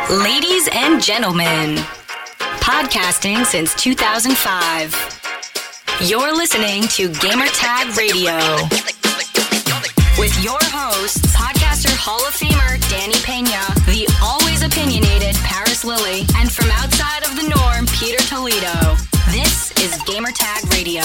Ladies and gentlemen, podcasting since 2005. You're listening to Gamertag Radio. With your hosts, podcaster Hall of Famer Danny Pena, the always opinionated Paris Lilly, and from outside of the norm, Peter Toledo. This is Gamertag Radio.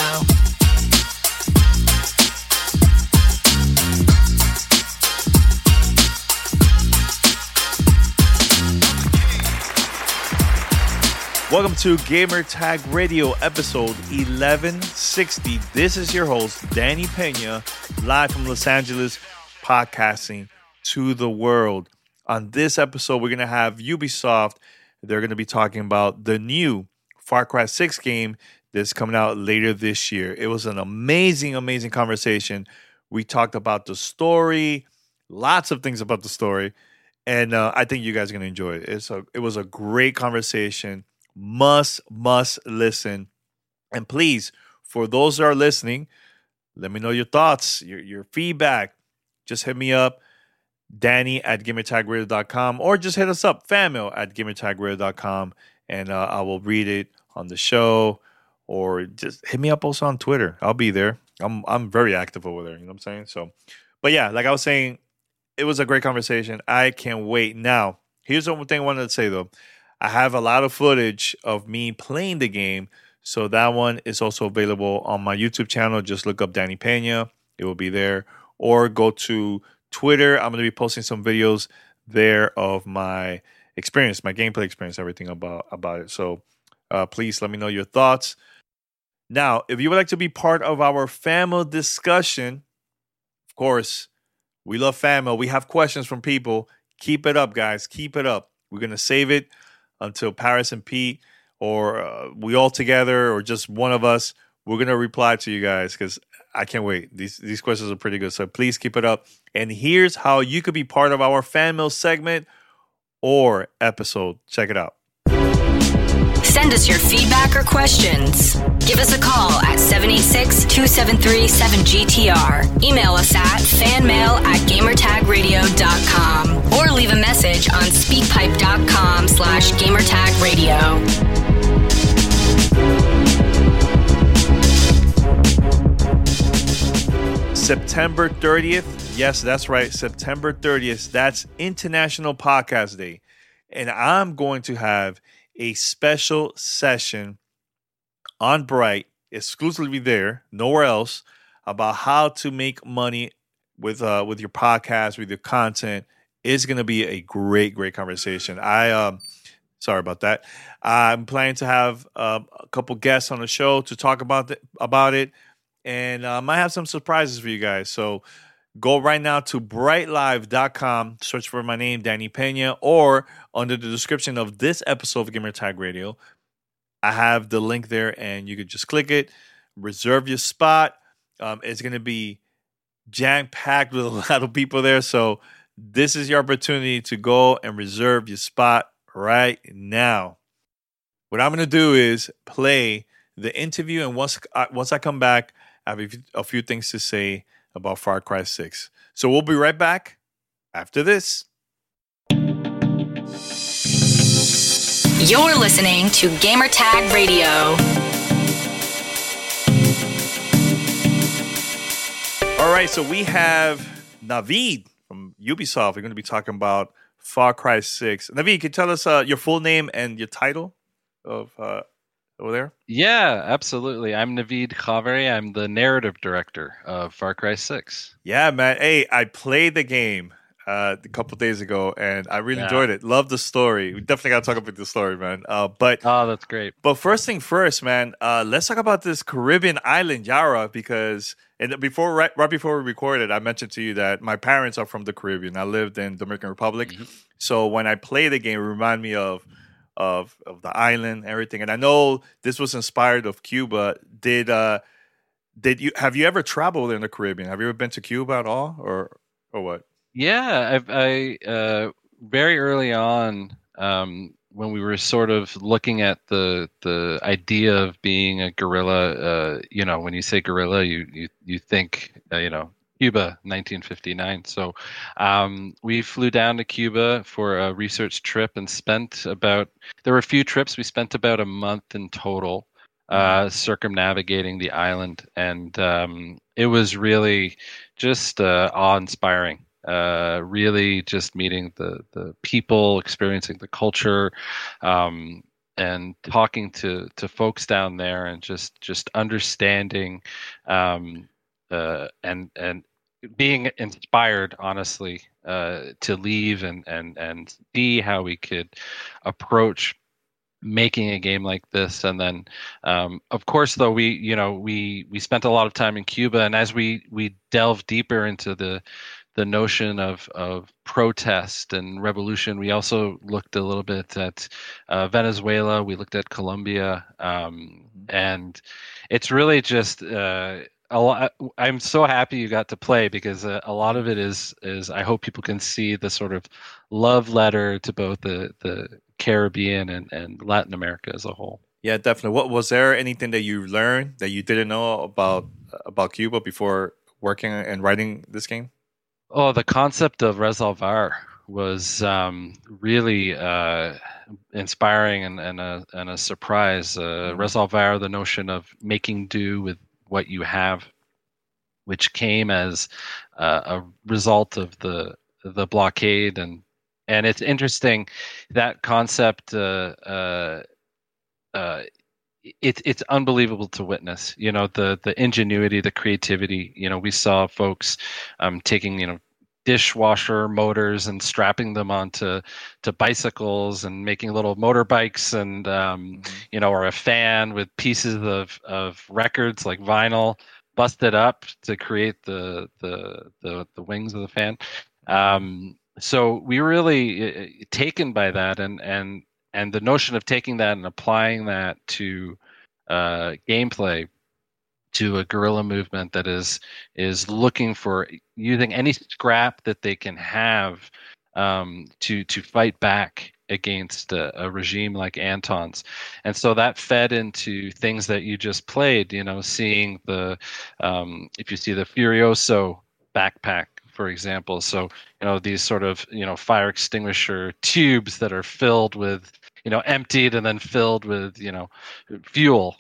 Welcome to Gamertag Radio, episode 1160. This is your host, Danny Pena, live from Los Angeles, podcasting to the world. On this episode, we're going to have Ubisoft. They're going to be talking about the new Far Cry 6 game that's coming out later this year. It was an amazing, amazing conversation. We talked about the story, lots of things about the story, and I think you guys are going to enjoy it. It was a great conversation. Must listen. And please, for those that are listening, let me know your thoughts, your feedback. Just hit me up, Danny@GamerTagRadio.com, or just hit us up, fanmail@GamerTagRadio.com, and I will read it on the show, or just hit me up also on Twitter. I'll be there. I'm very active over there, you know what I'm saying? So, but yeah, like I was saying, it was a great conversation. I can't wait. Now, here's the one thing I wanted to say, though. I have a lot of footage of me playing the game, so that one is also available on my YouTube channel. Just look up Danny Pena. It will be there. Or go to Twitter. I'm going to be posting some videos there of my experience, my gameplay experience, everything about it. So please let me know your thoughts. Now, if you would like to be part of our FAML discussion, of course, we love FAML. We have questions from people. Keep it up, guys. Keep it up. We're going to save it until Paris and Pete, or we all together, or just one of us, we're going to reply to you guys, because I can't wait. These questions are pretty good, so please keep it up. And here's how you could be part of our fan mail segment or episode. Check it out. Send us your feedback or questions. Give us a call at 786-273-7GTR. Email us at fanmail@gamertagradio.com or leave a message on speakpipe.com/gamertagradio. September 30th. Yes, that's right. September 30th. That's International Podcast Day. And I'm going to have a special session on Bright, exclusively there, nowhere else, about how to make money with your podcast, with your content. It's going to be a great conversation. Sorry about that. I'm planning to have a couple guests on the show to talk about it, and I might have some surprises for you guys. So go right now to brightlive.com, search for my name, Danny Pena, or under the description of this episode of Gamertag Radio, I have the link there, and you could just click it, reserve your spot. It's going to be jam-packed with a lot of people there, so this is your opportunity to go and reserve your spot right now. What I'm going to do is play the interview, and once I come back, I have a few things to say about Far Cry 6. So we'll be right back after this. You're listening to Gamertag Radio. All right, so we have Navid from Ubisoft. We're going to be talking about Far Cry 6. Navid, can you tell us your full name and your title of over there? Yeah, absolutely. I'm Navid Khaveri. I'm the narrative director of Far Cry 6. Yeah, man. Hey, I played the game a couple days ago, and I really enjoyed it. Love the story. We definitely got to talk about the story, man. Oh, that's great. But first thing first, man, let's talk about this Caribbean island, Yara, because right before we recorded, I mentioned to you that my parents are from the Caribbean. I lived in Dominican Republic. Mm-hmm. So when I play the game, it reminded me of the island, everything. And I know this was inspired of Cuba. Have you ever traveled in the Caribbean? Have you ever been to Cuba at all, or what? Yeah, I very early on, when we were sort of looking at the idea of being a guerrilla, when you say guerrilla, you think Cuba, 1959. So we flew down to Cuba for a research trip and there were a few trips. We spent about a month in total circumnavigating the island. And it was really just awe-inspiring. Really just meeting the people, experiencing the culture, and talking to folks down there, and just understanding and being inspired, honestly, to leave and see how we could approach making a game like this. And then of course, though, we spent a lot of time in Cuba, and as we delve deeper into the notion of protest and revolution, we also looked a little bit at Venezuela. We looked at Colombia, and it's really just a lot. I'm so happy you got to play, because a lot of it is I hope people can see the sort of love letter to both the Caribbean and Latin America as a whole. Yeah, definitely. What was there anything that you learned that you didn't know about Cuba before working and writing this game? Oh, the concept of resolver was really inspiring and a surprise. Resolver, the notion of making do with what you have, which came as a result of the blockade, and it's interesting that concept. It's unbelievable to witness. The ingenuity, the creativity. We saw folks taking dishwasher motors and strapping them onto bicycles and making little motorbikes, and or a fan with pieces of records like vinyl busted up to create the wings of the fan. So we were really taken by that, and the notion of taking that and applying that to gameplay, to a guerrilla movement that is looking for using any scrap that they can have to fight back against a regime like Anton's. And so that fed into things that you just played, seeing if you see the Furioso backpack, for example. So, these sort of, fire extinguisher tubes that are filled with, emptied and then filled with, fuel.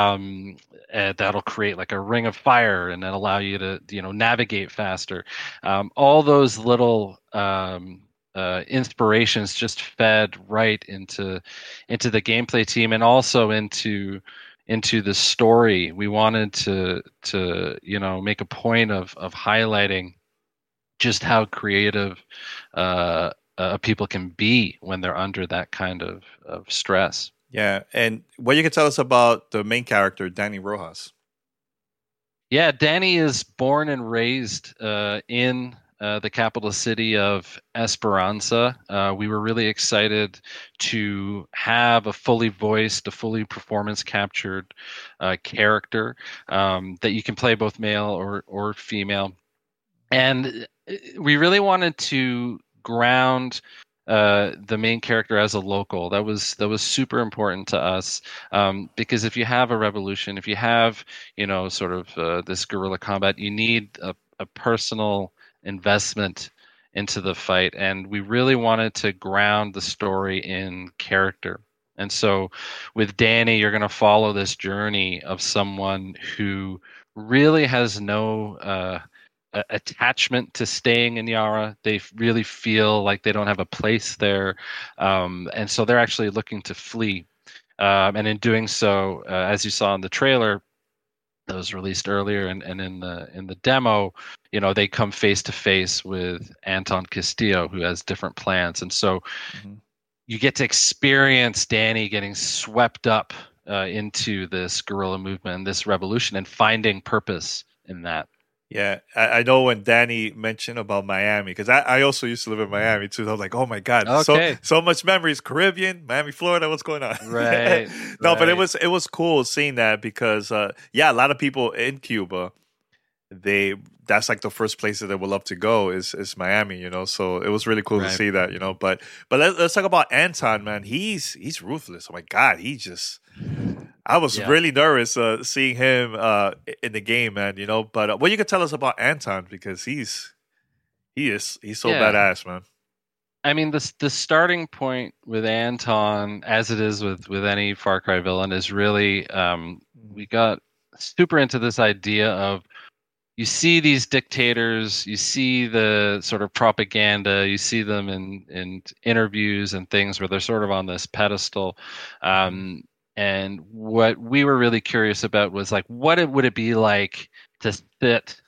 That'll create like a ring of fire and then allow you to, navigate faster. All those little inspirations just fed right into the gameplay team, and also into the story. We wanted to make a point of highlighting just how creative people can be when they're under that kind of stress. Yeah, and what you can tell us about the main character, Danny Rojas? Yeah, Danny is born and raised in the capital city of Esperanza. We were really excited to have a fully voiced, a fully performance captured character that you can play both male or female. And we really wanted to ground the main character as a local. That was super important to us, because if you have a revolution, if you have sort of this guerrilla combat, you need a personal investment into the fight, and we really wanted to ground the story in character. And so with Danny, you're going to follow this journey of someone who really has no attachment to staying in Yara. They really feel like they don't have a place there, and so they're actually looking to flee. And in doing so, as you saw in the trailer that was released earlier, and in the demo, they come face to face with Anton Castillo, who has different plans. And so you get to experience Danny getting swept up into this guerrilla movement, this revolution, and finding purpose in that. Yeah, I know when Danny mentioned about Miami, because I also used to live in Miami too. I was like, oh my God, okay. so much memories. Caribbean, Miami, Florida, what's going on? Right. No, but it was cool seeing that, because a lot of people in Cuba, that's like the first place that they would love to go is Miami, So it was really cool to see that, But let's talk about Anton, man. He's ruthless. Oh my God, I was really nervous seeing him in the game, man. But what you could tell us about Anton, because he's so badass, man. I mean, the starting point with Anton, as it is with any Far Cry villain, is really we got super into this idea of, you see these dictators, you see the sort of propaganda, you see them in interviews and things where they're sort of on this pedestal. And what we were really curious about was like, would it be like to sit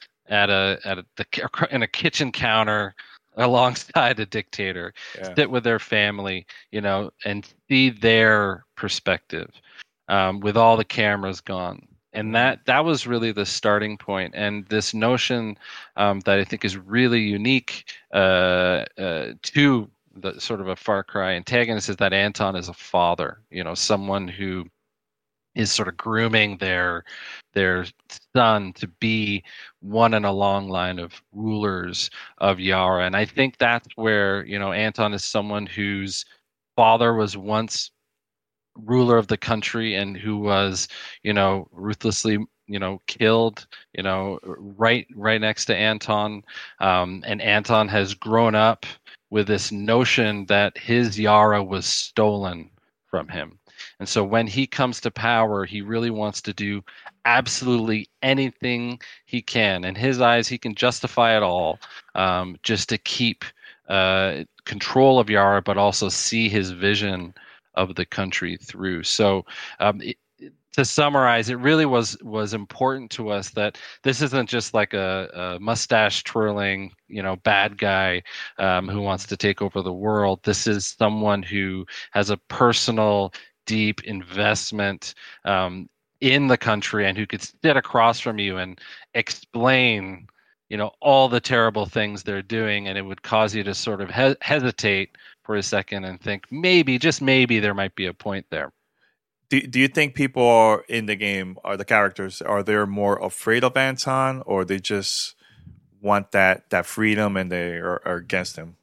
in a kitchen counter alongside a dictator, sit with their family, and see their perspective, with all the cameras gone. And that was really the starting point. And this notion that I think is really unique to the sort of a Far Cry antagonist is that Anton is a father, someone who is sort of grooming their son to be one in a long line of rulers of Yara. And I think that's where, Anton is someone whose father was once ruler of the country and who was, ruthlessly, killed, right next to Anton. And Anton has grown up with this notion that his Yara was stolen from him. And so when he comes to power, he really wants to do absolutely anything he can. In his eyes, he can justify it all, just to keep control of Yara, but also see his vision of the country through. So to summarize, it really was important to us that this isn't just like a mustache twirling, bad guy who wants to take over the world. This is someone who has a personal, deep investment in the country, and who could sit across from you and explain, all the terrible things they're doing, and it would cause you to sort of hesitate for a second and think maybe, just maybe, there might be a point there. Do you think people are in the game, are the characters, are they more afraid of Anton, or they just want that freedom and they are against him?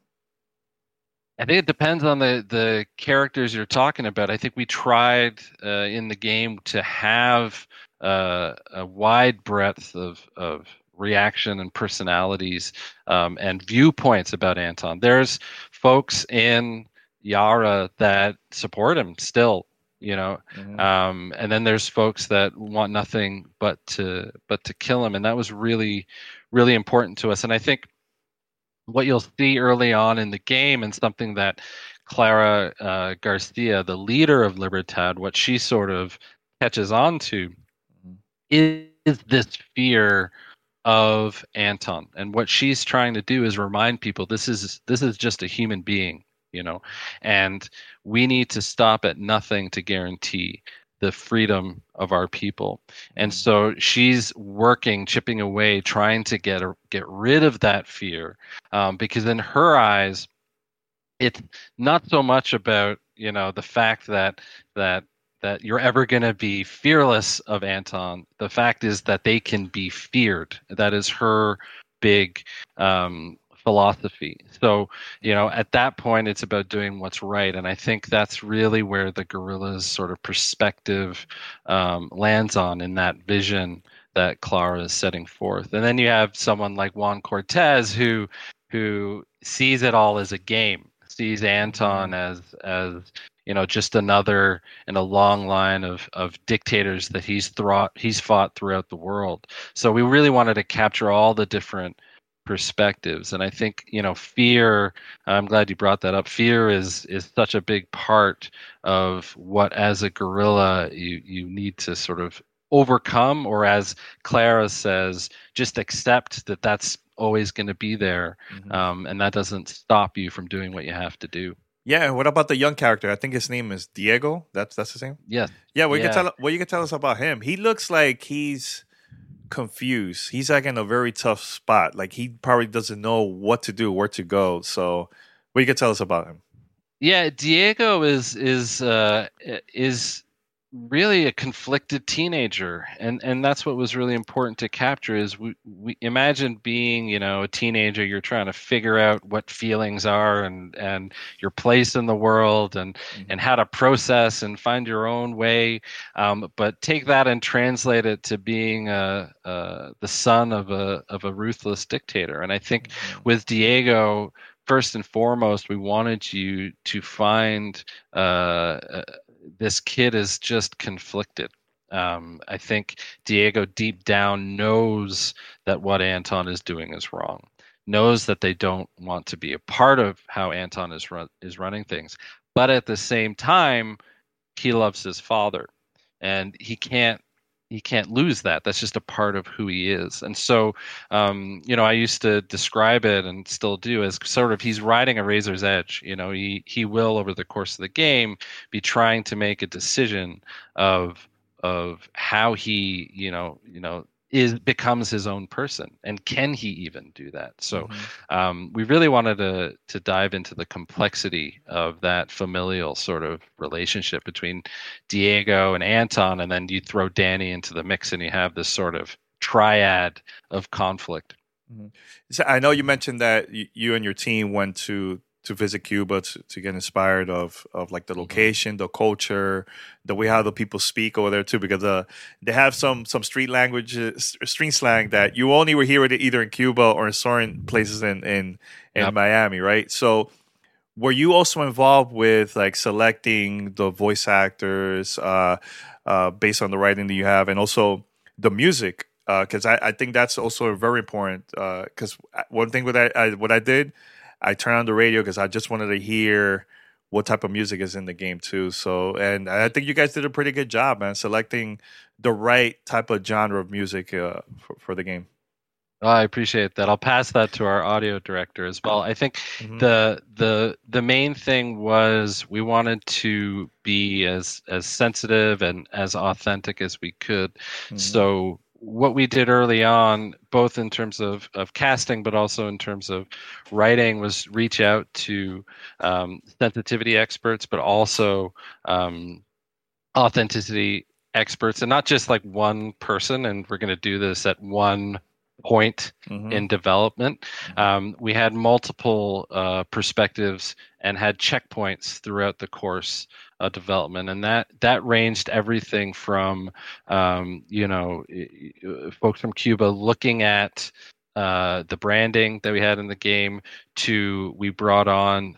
I think it depends on the characters you're talking about. I think we tried in the game to have a wide breadth of reaction and personalities and viewpoints about Anton. There's folks in Yara that support him still, and then there's folks that want nothing but to kill him, and that was really, really important to us. And I think what you'll see early on in the game, and something that Clara Garcia, the leader of Libertad, what she sort of catches on to is this fear of Anton. And what she's trying to do is remind people this is just a human being, and we need to stop at nothing to guarantee the freedom of our people. And so she's working, chipping away, trying to get rid of that fear, because in her eyes, it's not so much about the fact that you're ever going to be fearless of Anton. The fact is that they can be feared. That is her big philosophy. So, at that point, it's about doing what's right. And I think that's really where the guerrilla's sort of perspective lands on, in that vision that Clara is setting forth. And then you have someone like Juan Cortez who sees it all as a game, sees Anton as just another in a long line of dictators that he's fought throughout the world. So we really wanted to capture all the different perspectives. And I think, fear, I'm glad you brought that up. Fear is such a big part of what, as a guerrilla, you need to sort of overcome, or as Clara says, just accept that that's always going to be there. And that doesn't stop you from doing what you have to do. Yeah, and what about the young character? I think his name is Diego. That's his name? Yes. Yeah, what you can tell us about him? He looks like he's confused. He's like in a very tough spot. Like, he probably doesn't know what to do, where to go. So what you can tell us about him? Yeah, Diego is really a conflicted teenager, and that's what was really important to capture. Is we imagine being, a teenager. You're trying to figure out what feelings are and your place in the world, and how to process and find your own way, but take that and translate it to being the son of a ruthless dictator. And I think with Diego, first and foremost, we wanted you to find this kid is just conflicted. I think Diego deep down knows that what Anton is doing is wrong, knows that they don't want to be a part of how Anton is running things. But at the same time, he loves his father, and he can't lose that. That's just a part of who he is. And so, I used to describe it, and still do, as sort of he's riding a razor's edge. He will, over the course of the game, be trying to make a decision of how he becomes his own person, and can he even do that? So we really wanted to dive into the complexity of that familial sort of relationship between Diego and Anton, and then you throw Danny into the mix, and you have this sort of triad of conflict. So I know you mentioned that you and your team went to visit Cuba to get inspired of like the location, the culture, the way how the people speak over there too, because they have some street language, street slang that you only will hear it either in Cuba or in certain places in Miami, right? So were you also involved with like selecting the voice actors based on the writing that you have, and also the music? Because I think that's also very important. Because one thing what I did, I turned on the radio because I just wanted to hear what type of music is in the game too. So, and I think you guys did a pretty good job, man, selecting the right type of genre of music for the game. Oh, I appreciate that. I'll pass that to our audio director as well. I think the main thing was we wanted to be as sensitive and as authentic as we could. So what we did early on, both in terms of casting, but also in terms of writing, was reach out to sensitivity experts, but also authenticity experts, and not just like one person. And we're going to do this at one point in development. We had multiple perspectives and had checkpoints throughout the course of development, and that ranged everything from folks from Cuba looking at the branding that we had in the game, to we brought on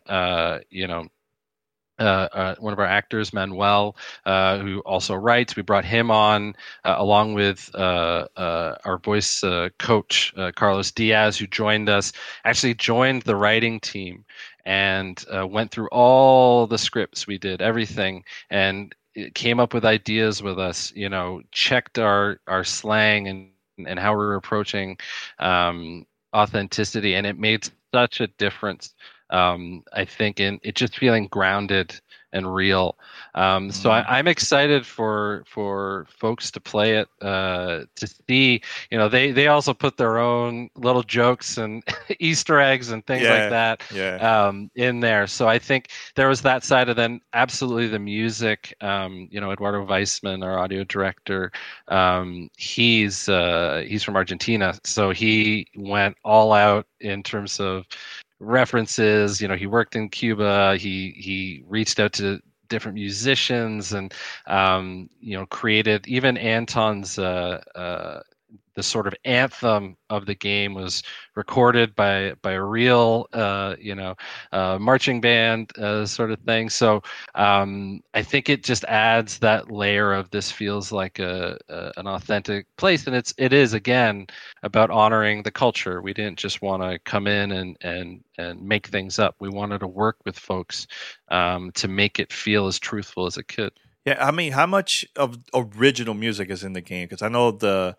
one of our actors, Manuel, who also writes. We brought him on along with our voice coach, Carlos Diaz, who joined the writing team, and went through all the scripts. We did everything, and it came up with ideas with us, checked our slang and how we were approaching authenticity, and it made such a difference. I think in it just feeling grounded and real. So I'm excited for folks to play it, to see, they also put their own little jokes and Easter eggs and things like that in there. So I think there was that side, of then absolutely the music. Eduardo Weissman, our audio director, he's from Argentina, so he went all out in terms of references. He worked in Cuba. He reached out to different musicians, and created even Anton's the sort of anthem of the game was recorded by a real marching band sort of thing. So I think it just adds that layer of this feels like an authentic place, and it is again about honoring the culture. We didn't just want to come in and make things up. We wanted to work with folks to make it feel as truthful as it could. Yeah, I mean, how much of original music is in the game? Because I know the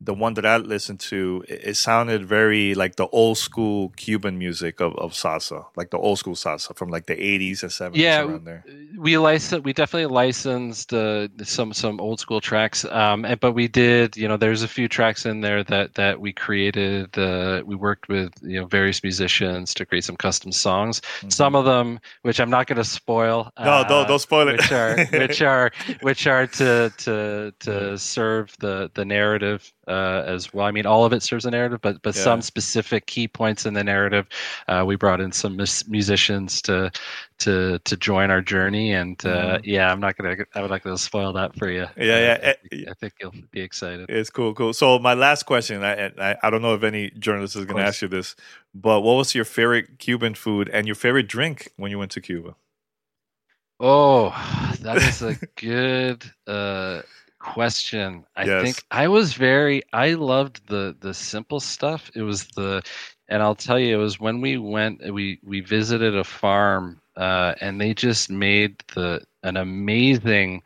the one that I listened to, it sounded very like the old school Cuban music of salsa, like the old school salsa from like the 80s and 70s Yeah, around there. we definitely licensed some old school tracks, but we did, there's a few tracks in there that we created. We worked with various musicians to create some custom songs. Some of them, which I'm not going to spoil. No, don't spoil it. which are to serve the narrative as well. I mean, all of it serves a narrative, but some specific key points in the narrative. We brought in some musicians to join our journey, and I would not gonna spoil that for you. I think you'll be excited. It's cool. So my last question, I don't know if any journalist is going to ask you this, but what was your favorite Cuban food and your favorite drink when you went to Cuba? Oh, that is a good question. I think I loved the simple stuff. It was and I'll tell you, it was when we went, we visited a farm, and they just made an amazing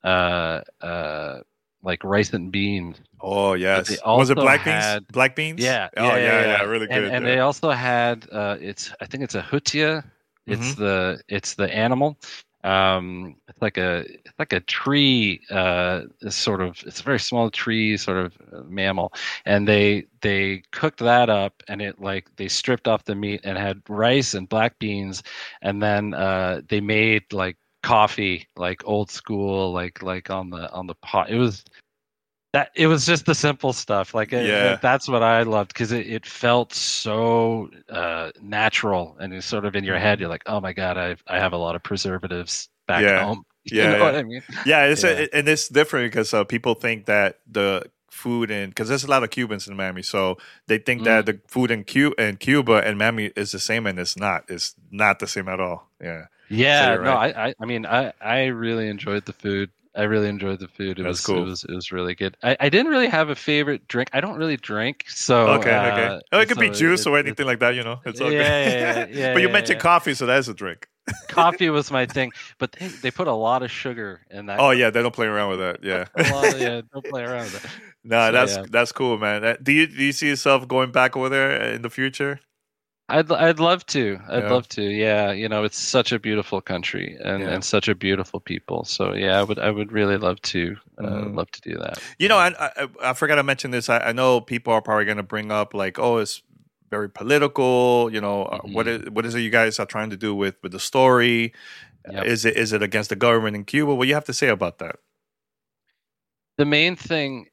like rice and beans. Oh yes, was it black beans? Black beans? Yeah. Really good. And they also had I think it's a hutia. It's the animal. It's like a tree, it's a very small tree, sort of mammal, and they cooked that up, and they stripped off the meat and had rice and black beans, and then they made like coffee, like old school, like on the pot. It was just the simple stuff. That's what I loved, because it felt so natural, and it's sort of in your head. You're like, oh my God, I have a lot of preservatives back home. You know what I mean? Yeah, and it's different because people think that the food because there's a lot of Cubans in Miami, so they think that the food in Cuba and Miami is the same, and it's not. It's not the same at all. Yeah. Yeah. So right. I mean, I really enjoyed the food. It was cool. It was really good. I didn't really have a favorite drink. I don't really drink, so okay. It could be juice or anything like that. It's all good. Yeah. But you mentioned coffee, so that's a drink. Coffee was my thing, but they put a lot of sugar in that. Oh yeah, they don't play around with that. Yeah, don't play around with that. No, that's cool, man. Do you see yourself going back over there in the future? I'd love to. Love to. Yeah, it's such a beautiful country and such a beautiful people. So yeah, I would really love to love to do that. I forgot to mention this. I know people are probably going to bring up like, oh, it's very political. What is it you guys are trying to do with the story? Yep. Is it against the government in Cuba? What do you have to say about that? The main thing,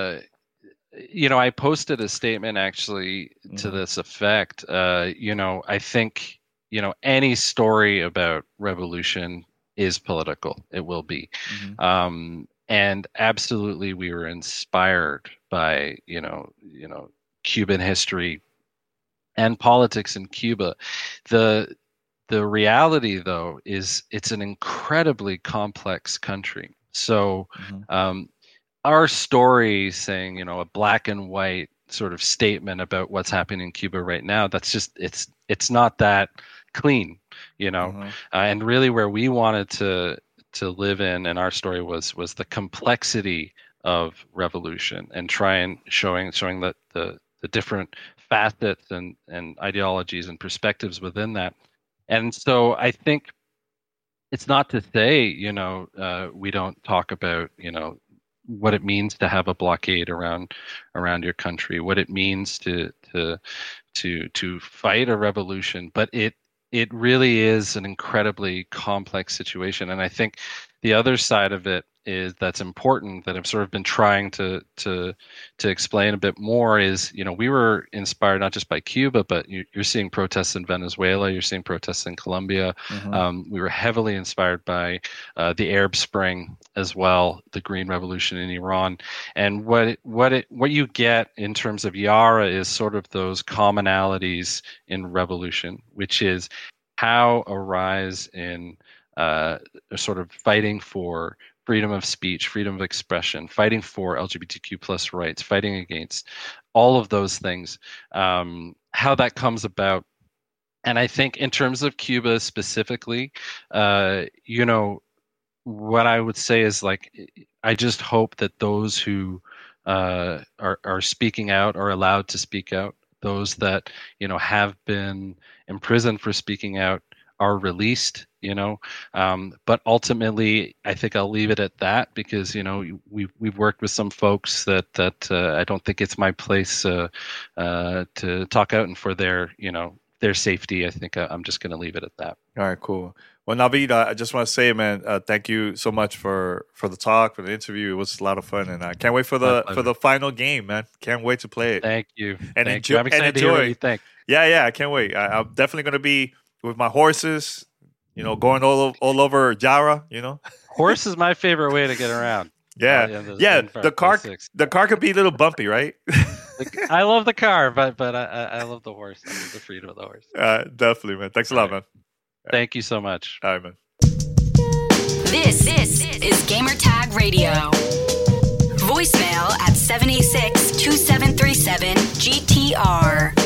I posted a statement actually to this effect. I think, any story about revolution is political. It will be. And absolutely we were inspired by, Cuban history and politics in Cuba. The reality, though, is it's an incredibly complex country. So our story saying, a black and white sort of statement about what's happening in Cuba right now, that's just it's not that clean, and really where we wanted to live in, and our story was the complexity of revolution, and showing the different facets and ideologies and perspectives within that. And so I think it's not to say, we don't talk about, what it means to have a blockade around your country, what it means to fight a revolution, but it really is an incredibly complex situation. And I think the other side of it is that's important, that I've sort of been trying to explain a bit more, is we were inspired not just by Cuba, but you're seeing protests in Venezuela, you're seing protests in Colombia. We were heavily inspired by the Arab Spring as well, the Green Revolution in Iran, and what you get in terms of Yara is sort of those commonalities in revolution, which is how a rise in sort of fighting for freedom of speech, freedom of expression, fighting for LGBTQ plus rights, fighting against all of those things, how that comes about. And I think in terms of Cuba specifically, what I would say is, like, I just hope that those who are speaking out, are allowed to speak out. Those that have been imprisoned for speaking out are released. But ultimately, I think I'll leave it at that, because we've worked with some folks that I don't think it's my place to talk out, and for their safety, I think I'm just going to leave it at that. All right, cool. Well, Naveed, I just want to say, man, thank you so much for the talk, for the interview. It was a lot of fun, and I can't wait for the final game, man. Can't wait to play it. Thank you. And Thank you. I'm excited to hear what you think. Yeah, I can't wait. I'm definitely going to be with my horses, going all over Jara, Horse is my favorite way to get around. Yeah. The car could be a little bumpy, right? I love the car, but I love the horse. I love the freedom of the horse. Definitely, man. Thanks a lot, man. Thank you so much. All right, man. This is Gamertag Radio. Voicemail at 786-2737-GTR.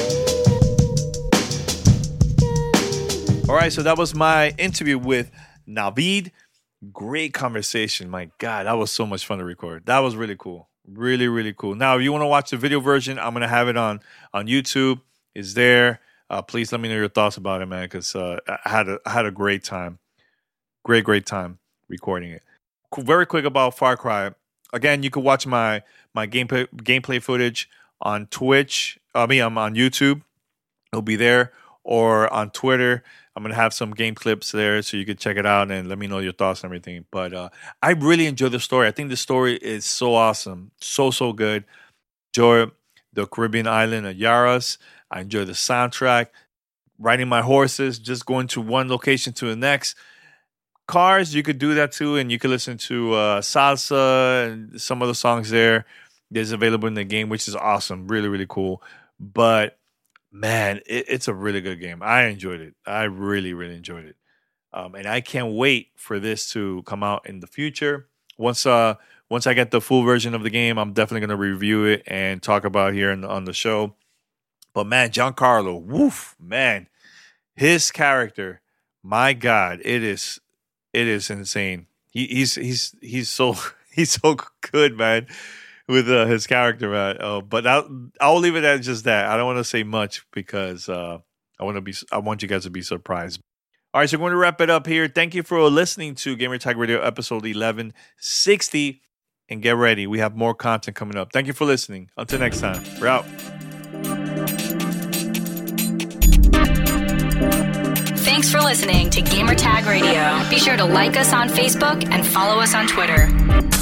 All right, so that was my interview with Naveed. Great conversation. My God, that was so much fun to record. That was really cool. Really, really cool. Now, if you want to watch the video version, I'm going to have it on YouTube. It's there. Please let me know your thoughts about it, man, because I had a great time. Great time recording it. Very quick about Far Cry. Again, you can watch my gameplay footage on Twitch. I'm on YouTube. It'll be there. Or on Twitter. I'm going to have some game clips there so you can check it out and let me know your thoughts and everything. But I really enjoyed the story. I think the story is so awesome. So good. Enjoy the Caribbean island of Yaras. I enjoy the soundtrack. Riding my horses, just going to one location to the next. Cars, you could do that too. And you could listen to salsa and some of the songs there. There's available in the game, which is awesome. Really, really cool. But man, it's a really good game. I enjoyed it. I really, really enjoyed it. And I can't wait for this to come out in the future. Once I get the full version of the game, I'm definitely going to review it and talk about it here on the show. But man, Giancarlo, woof, man. His character, my God, it is insane. He's so good, man. With his character, man. But I'll leave it at just that. I don't want to say much because I want you guys to be surprised. All right, so we're going to wrap it up here. Thank you for listening to Gamertag Radio episode 1160. And get ready. We have more content coming up. Thank you for listening. Until next time. We're out. Thanks for listening to Gamertag Radio. Be sure to like us on Facebook and follow us on Twitter.